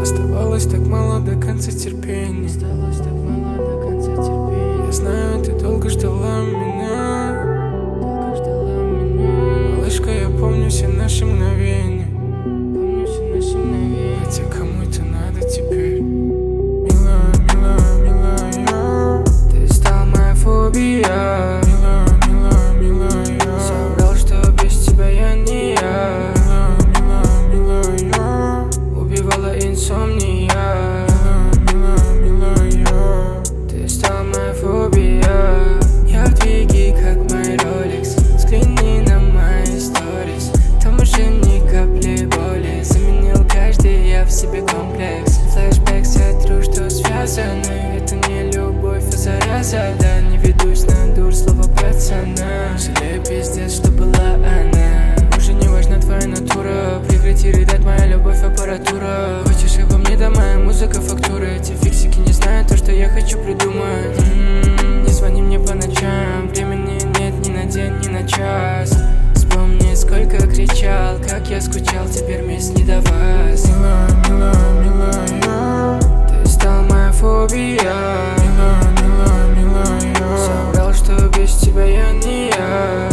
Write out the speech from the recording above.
Оставалось так мало до конца терпения. Я знаю, ты долго ждала меня. Малышка, я помню все наши мгновения. Хотя кому это надо теперь? Милая, милая, милая, ты стала моя фобия. Милая, милая, милая, соврал, что без тебя я не я. Милая, милая, убивала инсомния. Милая, милая, ты стала моя фобия. Я в двиге, как мой Rolex. Взгляни на мои сторис, там уже ни капли боли. Заменил каждый я в себе комплекс. Флэшбэк, сотру, что связаны. Это не любовь, а зараза. Да, не ведусь на дур, слово пацана. Жалею пиздец, что была она. Уже не важна твоя натура. Прекрати рыдать, моя любовь аппаратура. Хочешь его мне, да моя музыка фактура. Эти фиксики не знают то, что я хочу придумать. Не звони мне по ночам. Времени нет ни на день, ни на час. Вспомни, сколько кричал, как я скучал. Теперь мест не до вас. Милая, милая, милая, ты стала моя фобия. Милая, милая, милая, соврал, что без тебя я не я.